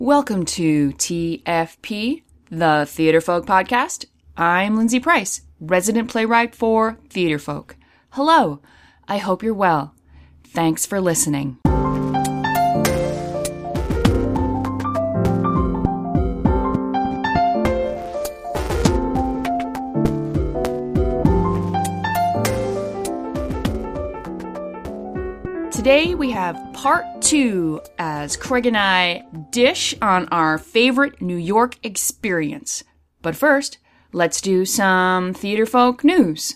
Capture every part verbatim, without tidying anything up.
Welcome to T F P, the Theater Folk Podcast. I'm Lindsay Price, resident playwright for Theater Folk. Hello, I hope you're well. Thanks for listening. Today we have part two as Craig and I dish on our favorite New York experience. But first, let's do some Theater Folk news.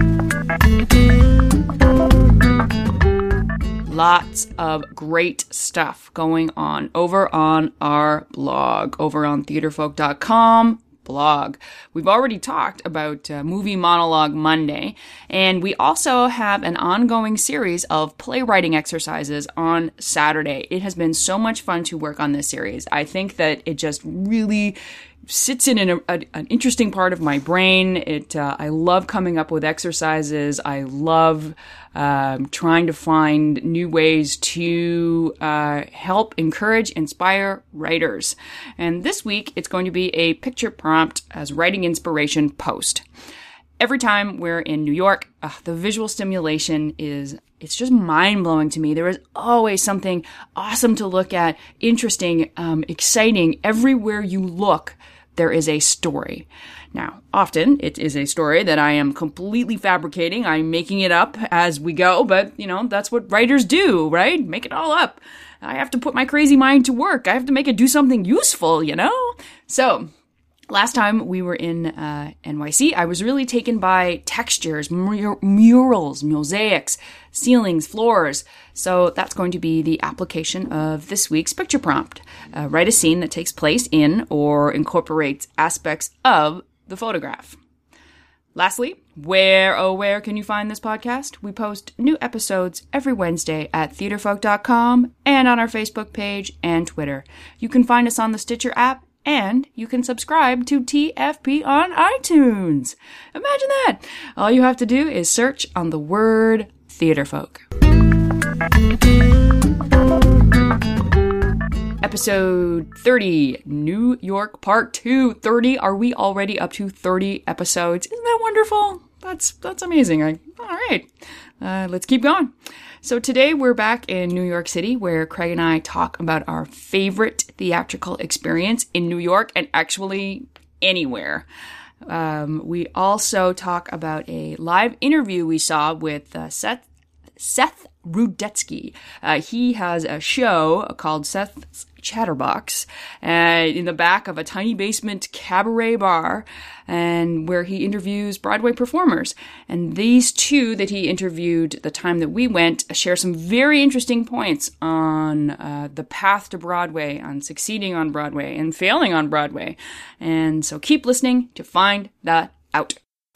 Lots of great stuff going on over on our blog, over on theater folk dot com. blog. We've already talked about uh, Movie Monologue Monday, and we also have an ongoing series of playwriting exercises on Saturday. It has been so much fun to work on this series. I think that it just really sits in an, a, an interesting part of my brain. It, uh, I love coming up with exercises. I love um, trying to find new ways to uh, help, encourage, inspire writers. And this week, it's going to be a picture prompt as writing inspiration post. Every time we're in New York, uh, the visual stimulation is, it's just mind-blowing to me. There is always something awesome to look at, interesting, um, exciting. Everywhere you look, there is a story. Now, often it is a story that I am completely fabricating. I'm making it up as we go, but, you know, that's what writers do, right? Make it all up. I have to put my crazy mind to work. I have to make it do something useful, you know? So, last time we were in uh, N Y C, I was really taken by textures, mur- murals, mosaics, ceilings, floors. So that's going to be the application of this week's picture prompt. Uh, write a scene that takes place in or incorporates aspects of the photograph. Lastly, where, oh, where can you find this podcast? We post new episodes every Wednesday at theater folk dot com and on our Facebook page and Twitter. You can find us on the Stitcher app, and you can subscribe to T F P on iTunes. Imagine that! All you have to do is search on the word Theater Folk. Episode thirty, New York Part two. thirty. Are we already up to thirty episodes? Isn't that wonderful? That's that's amazing. I, all right. Uh, let's keep going. So today we're back in New York City, where Craig and I talk about our favorite theatrical experience in New York and actually anywhere. Um, we also talk about a live interview we saw with uh, Seth Seth Rudetsky. Uh, he has a show called Seth's Chatterbox uh, in the back of a tiny basement cabaret bar, and where he interviews Broadway performers. And these two that he interviewed the time that we went share some very interesting points on uh, the path to Broadway, on succeeding on Broadway and failing on Broadway. And so keep listening to find that out.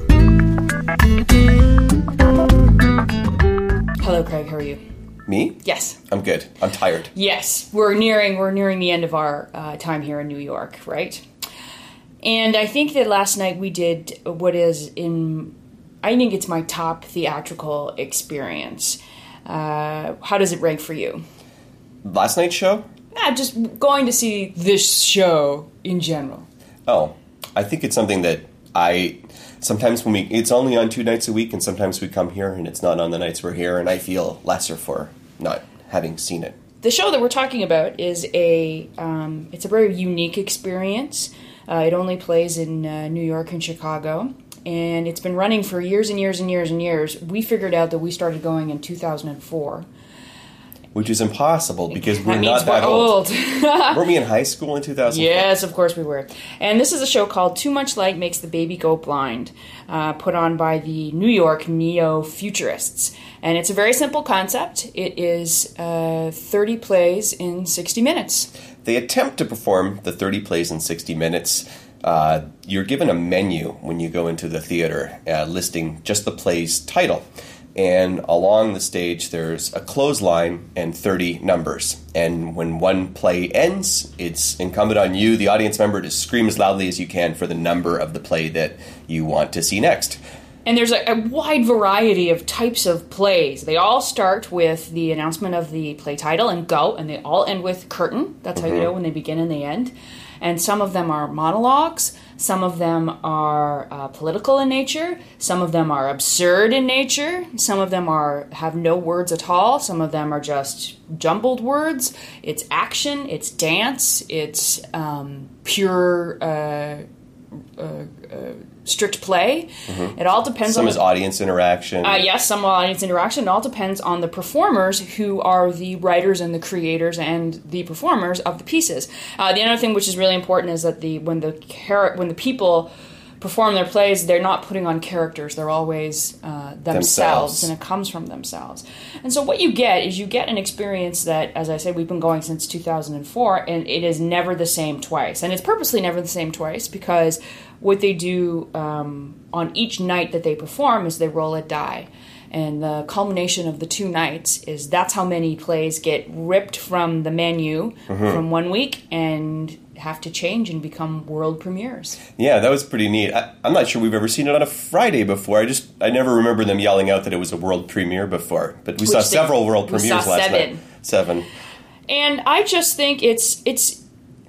Hello, Craig. How are you? Me? Yes. I'm good. I'm tired. Yes. We're nearing we're nearing the end of our uh, time here in New York, right? And I think that last night we did what is in, I think it's my top theatrical experience. Uh, how does it rank for you? Last night's show? Nah, just going to see this show in general. Oh, I think it's something that I... Sometimes when we, it's only on two nights a week, and sometimes we come here and it's not on the nights we're here, and I feel lesser for not having seen it. The show that we're talking about is a, um, it's a very unique experience. Uh, it only plays in uh, New York and Chicago, and it's been running for years and years and years and years. We figured out that we started going in two thousand four. Which is impossible because we're that not that we're old. old. Were we in high school in two thousand four? Yes, of course we were. And this is a show called Too Much Light Makes the Baby Go Blind, uh, put on by the New York Neo-Futurists. And it's a very simple concept. It is uh, thirty plays in sixty minutes. They attempt to perform the thirty plays in sixty minutes. Uh, you're given a menu when you go into the theater uh, listing just the play's title. And along the stage, there's a clothesline and thirty numbers. And when one play ends, it's incumbent on you, the audience member, to scream as loudly as you can for the number of the play that you want to see next. And there's a, a wide variety of types of plays. They all start with the announcement of the play title and go, and they all end with curtain. That's how mm-hmm. you know when they begin and they end. And some of them are monologues. Some of them are uh, political in nature. Some of them are absurd in nature. Some of them are have no words at all. Some of them are just jumbled words. It's action. It's dance. It's um, pure uh, uh, uh, strict play. Mm-hmm. It all depends some on... Some is audience interaction. Uh, yes, some audience interaction. It all depends on the performers, who are the writers and the creators and the performers of the pieces. Uh, the other thing which is really important is that the when the char- when the people perform their plays, they're not putting on characters. They're always uh, themselves, themselves, and it comes from themselves. And so what you get is you get an experience that, as I said, we've been going since two thousand four, and it is never the same twice. And it's purposely never the same twice because what they do um, on each night that they perform is they roll a die. And the culmination of the two nights is that's how many plays get ripped from the menu mm-hmm. from one week and have to change and become world premieres. Yeah, that was pretty neat. I, I'm not sure we've ever seen it on a Friday before. I just I never remember them yelling out that it was a world premiere before. But we Which saw they, several world premieres last seven. night. Seven. And I just think it's it's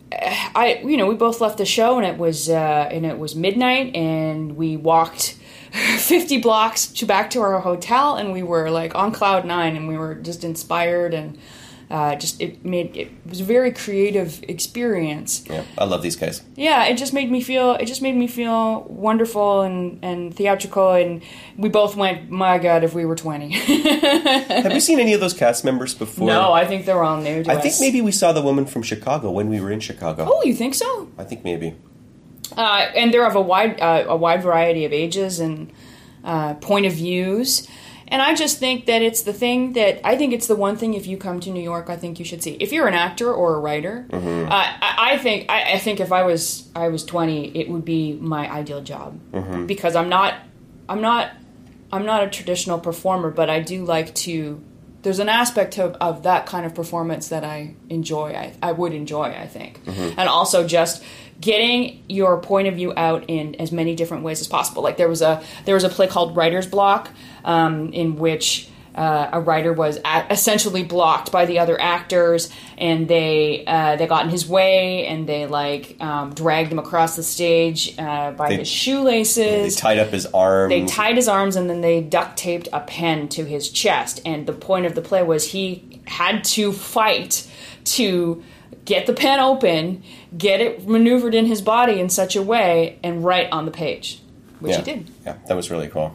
I you know we both left the show and it was uh, and it was midnight and we walked fifty blocks to back to our hotel and we were like on cloud nine and we were just inspired and uh, just it made it was a very creative experience. Yeah, I love these guys. Yeah, it just made me feel it just made me feel wonderful and, and theatrical and we both went, my God, if we were twenty. Have you seen any of those cast members before? No, I think they're all new to I us. think maybe we saw the woman from Chicago when we were in Chicago. Oh, you think so? I think maybe. Uh, and they're of a wide uh, a wide variety of ages and uh, point of views. And I just think that it's the thing that, I think it's the one thing if you come to New York, I think you should see. If you're an actor or a writer, mm-hmm. uh, I, I think I, I think if I was I was twenty, it would be my ideal job. Mm-hmm. Because I'm not I'm not I'm not a traditional performer, but I do like to, there's an aspect of, of that kind of performance that I enjoy, I, I would enjoy, I think. Mm-hmm. And also just getting your point of view out in as many different ways as possible. Like there was a there was a play called Writer's Block, um, in which uh, a writer was at, essentially blocked by the other actors, and they uh, they got in his way, and they like um, dragged him across the stage uh, by they, his shoelaces. They tied up his arms. They tied his arms, and then they duct taped a pen to his chest. And the point of the play was he had to fight to get the pen open, get it maneuvered in his body in such a way, and write on the page, which yeah. he did. Yeah, that was really cool.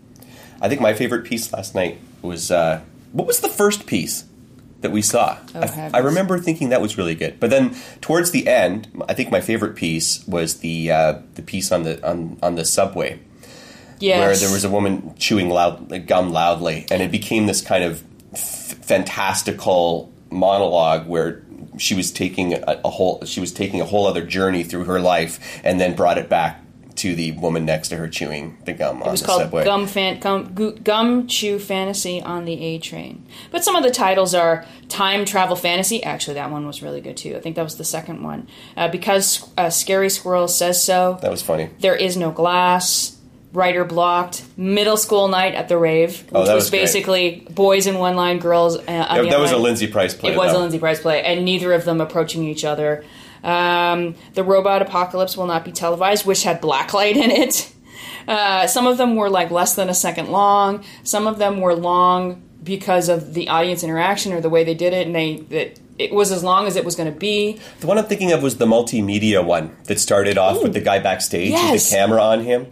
I think my favorite piece last night was, uh, what was the first piece that we saw? Oh, I, I remember thinking that was really good. But then towards the end, I think my favorite piece was the uh, the piece on the on, on the subway. Yes. Where there was a woman chewing loud, like, gum loudly, and it became this kind of f- fantastical monologue where she was taking a, a whole she was taking a whole other journey through her life, and then brought it back to the woman next to her chewing the gum on the subway. It was called Gum, fan, gum, gum Chew Fantasy on the A Train. But some of the titles are Time Travel Fantasy. Actually, that one was really good too. I think that was the second one. Uh, because uh, Scary Squirrel Says So. That was funny. There Is No Glass. Writer Blocked, Middle School Night at the Rave, which oh, was, was basically great. Boys in one line, girls uh, on yeah, the That other was line. a Lindsay Price play. It was though. a Lindsay Price play, and neither of them approaching each other. Um, the Robot Apocalypse Will Not Be Televised, which had blacklight in it. Uh, some of them were like less than a second long. Some of them were long because of the audience interaction or the way they did it, and they that it was as long as it was going to be. The one I'm thinking of was the multimedia one that started off Ooh. with the guy backstage yes. with the camera on him.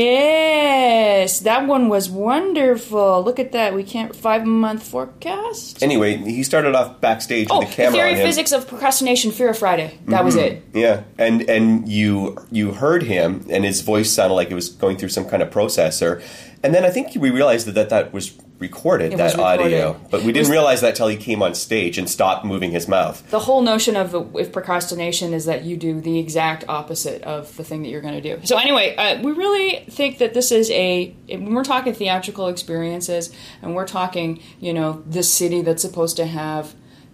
Yes, that one was wonderful. Look at that. We can't five month forecast. Anyway, he started off backstage oh, with the camera the theory on him. of physics of procrastination, Fear of Friday. That mm-hmm. was it. Yeah, and and you you heard him, and his voice sounded like it was going through some kind of processor. And then I think we realized that that, that was recorded, it that was recorded. audio. But we didn't realize that till he came on stage and stopped moving his mouth. The whole notion of if procrastination is that you do the exact opposite of the thing that you're going to do. So anyway, uh, we really think that this is a, when we're talking theatrical experiences, and we're talking, you know, this city that's supposed to have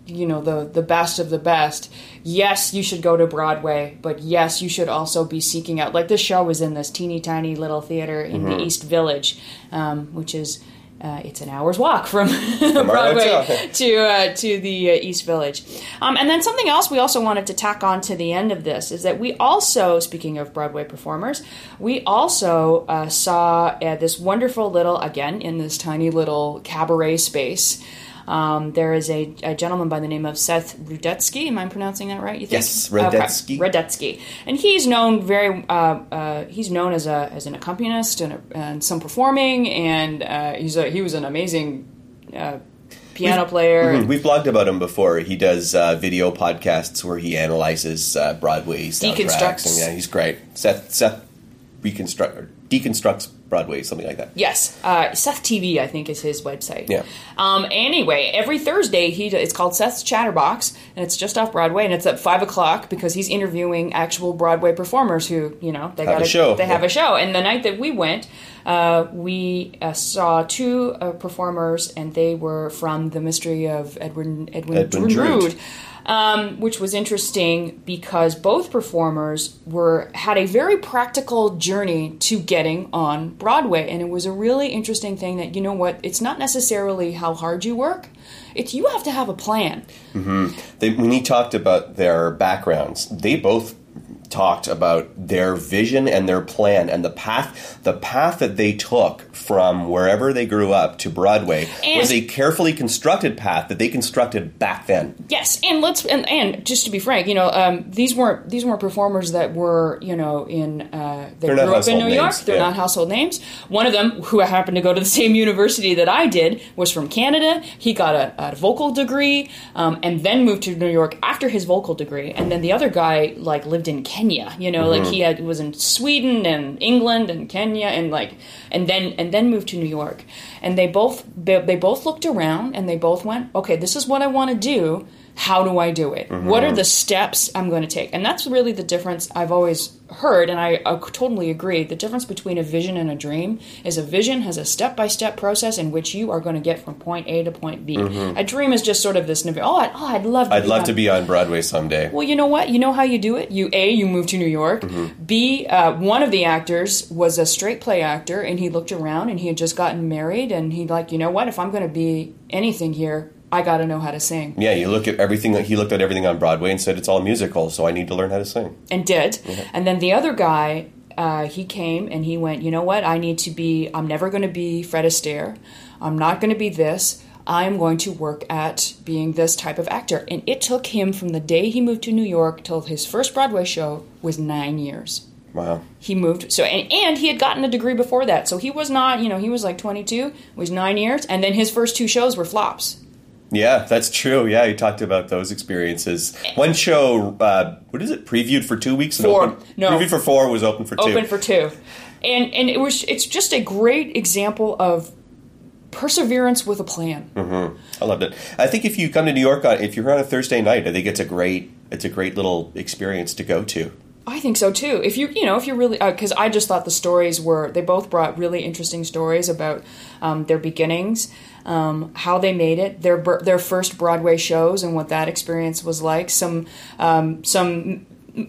you know, the, the best of the best, yes, you should go to Broadway, but yes, you should also be seeking out, like this show was in this teeny tiny little theater in mm-hmm. the East Village, um, which is, uh, it's an hour's walk from, from Broadway to uh, to the uh, East Village. Um, and then something else we also wanted to tack on to the end of this is that we also, speaking of Broadway performers, we also uh, saw uh, this wonderful little, again, in this tiny little cabaret space. Um, there is a, a gentleman by the name of Seth Rudetsky. Am I pronouncing that right? You think? Yes, Rudetsky. Okay. Rudetsky, and he's known very. Uh, uh, he's known as a as an accompanist and, a, and some performing, and uh, he's a, he was an amazing uh, piano we've, player. Mm-hmm. We've blogged about him before. He does uh, video podcasts where he analyzes uh, Broadway soundtracks. Deconstructs. And, yeah, he's great. Seth Seth reconstruct or deconstructs Broadway, something like that. Yes, uh, Seth T V, I think, is his website. Yeah. Um, anyway, every Thursday he it's called Seth's Chatterbox, and it's just off Broadway, and it's at five o'clock because he's interviewing actual Broadway performers who, you know, they have got a show. They yeah. have a show, and the night that we went, uh, we uh, saw two uh, performers, and they were from The Mystery of Edwin Edwin, Edwin Drood. Drood. Um, which was interesting because both performers were had a very practical journey to getting on Broadway, and it was a really interesting thing that, you know what, it's not necessarily how hard you work, it's you have to have a plan. Mm-hmm. They, when he talked about their backgrounds, they both talked about their vision and their plan and the path the path that they took from wherever they grew up to Broadway and was a carefully constructed path that they constructed back then. Yes, and let's and, and just to be frank, you know, um, these weren't these weren't performers that were, you know, in uh, they They're grew up in New names. York. They're yeah. not household names. One of them, who happened to go to the same university that I did, was from Canada. He got a, a vocal degree um, and then moved to New York after his vocal degree. And then the other guy, like, lived in Kenya. You know, mm-hmm. like he had was in Sweden and England and Kenya and like and then and then moved to New York. And they both they, they both looked around and they both went, okay, this is what I want to do. How do I do it? Mm-hmm. What are the steps I'm going to take? And that's really the difference I've always heard, and I, I totally agree. The difference between a vision and a dream is a vision has a step-by-step process in which you are going to get from point A to point B. Mm-hmm. A dream is just sort of this, oh, I'd, oh, I'd love to I'd be love on. to be on Broadway someday. Well, you know what? You know how you do it? You A, you move to New York. Mm-hmm. B, uh, one of the actors was a straight play actor, and he looked around, and he had just gotten married, and he like, you know what? If I'm going to be anything here, I got to know how to sing. Yeah, you look at everything. He looked at everything on Broadway and said, it's all musical, so I need to learn how to sing. And did. Mm-hmm. And then the other guy, uh, he came and he went, you know what? I need to be, I'm never going to be Fred Astaire. I'm not going to be this. I'm going to work at being this type of actor. And it took him from the day he moved to New York till his first Broadway show was nine years. Wow. He moved, so and, and he had gotten a degree before that. So he was not, you know, he was like twenty-two, it was nine years. And then his first two shows were flops. Yeah, that's true. Yeah, you talked about those experiences. One show, uh, what is it, previewed for two weeks? And four. Open, no. Previewed for four, was open for two. Open for two. And and it was it's just a great example of perseverance with a plan. Mm-hmm. I loved it. I think if you come to New York, on, if you're on a Thursday night, I think it's a great it's a great little experience to go to. I think so too. If you, you know, if you're really, because uh, I just thought the stories were, they both brought really interesting stories about um, their beginnings, um, how they made it, their their first Broadway shows, and what that experience was like. Some um, some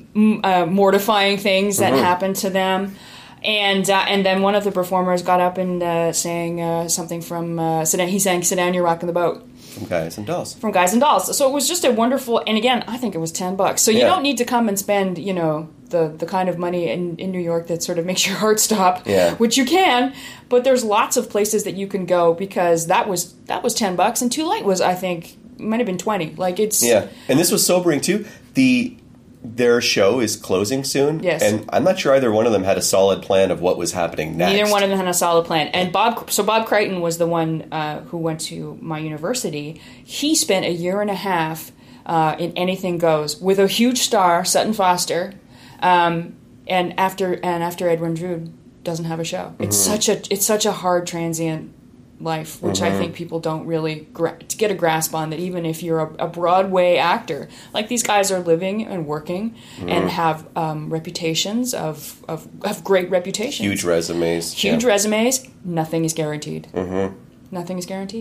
uh, mortifying things that mm-hmm. happened to them. And uh, and then one of the performers got up and uh, sang uh, something from, uh, sit down, he sang Sit Down, You're Rocking the Boat. From Guys and Dolls. From Guys and Dolls. So it was just a wonderful, and again, I think it was ten bucks. So you yeah. don't need to come and spend, you know, the, the kind of money in, in New York that sort of makes your heart stop, yeah. which you can, but there's lots of places that you can go because that was that was ten bucks, and Too Late was, I think, might have been twenty. Like it's Yeah. And this was sobering too. The Their show is closing soon. Yes. And I'm not sure either one of them had a solid plan of what was happening next. Neither one of them had a solid plan. And Bob, so Bob Crichton was the one uh, who went to my university. He spent a year and a half uh, in Anything Goes with a huge star, Sutton Foster, um, and after and after Edwin Drood doesn't have a show. Mm-hmm. It's such a it's such a hard transient life, which mm-hmm. I think people don't really gra- get a grasp on, that even if you're a, a Broadway actor, like these guys are living and working mm-hmm. and have um, reputations of, of of great reputations. Huge resumes. Huge yeah. resumes. Nothing is guaranteed. Mm-hmm. Nothing is guaranteed.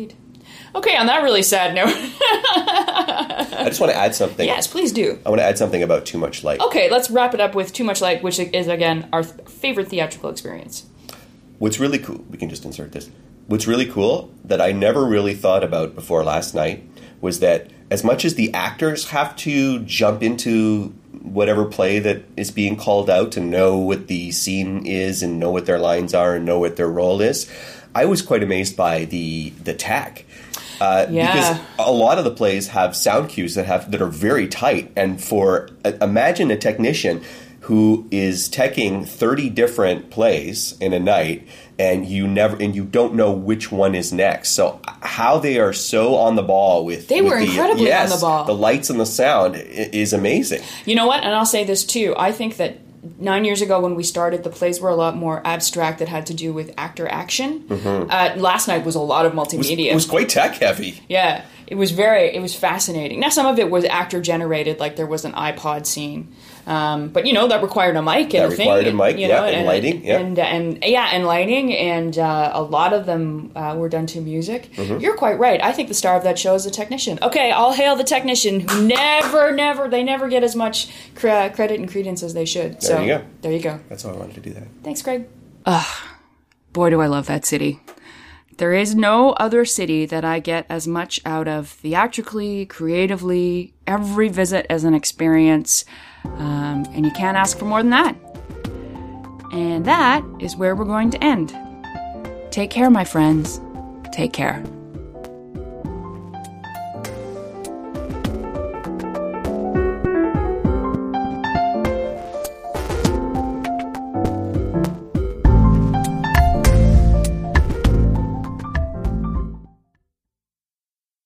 Okay, on that really sad note. I just want to add something. Yes, please do. I want to add something about Too Much Light. Okay, let's wrap it up with Too Much Light, which is, again, our th- favorite theatrical experience. What's really cool, we can just insert this. What's really cool that I never really thought about before last night was that as much as the actors have to jump into whatever play that is being called out to know what the scene is and know what their lines are and know what their role is, I was quite amazed by the the tech. Uh, yeah. Because a lot of the plays have sound cues that have that are very tight. And for uh, imagine a technician who is teching thirty different plays in a night, and you never and you don't know which one is next. So how they are so on the ball with they with were the, incredibly yes, on the ball. The lights and the sound is amazing. You know what? And I'll say this too. I think that nine years ago when we started, the plays were a lot more abstract that had to do with actor action. Mm-hmm. Uh, last night was a lot of multimedia. It was, it was quite tech heavy. Yeah, it was very, it was fascinating. Now some of it was actor generated, like there was an iPod scene. Um, but, you know, that required a mic and that a thing. required a mic, you yeah, know, and, and lighting, yeah. And, and, yeah, and lighting, and uh, a lot of them uh, were done to music. Mm-hmm. You're quite right. I think the star of that show is the technician. Okay, I'll hail the technician who never, never, they never get as much cre- credit and credence as they should. There so, you go. There you go. That's why I wanted to do that. Thanks, Greg. Ugh, boy, do I love that city. There is no other city that I get as much out of theatrically, creatively, every visit as an experience. Um, and you can't ask for more than that. And that is where we're going to end. Take care, my friends. Take care.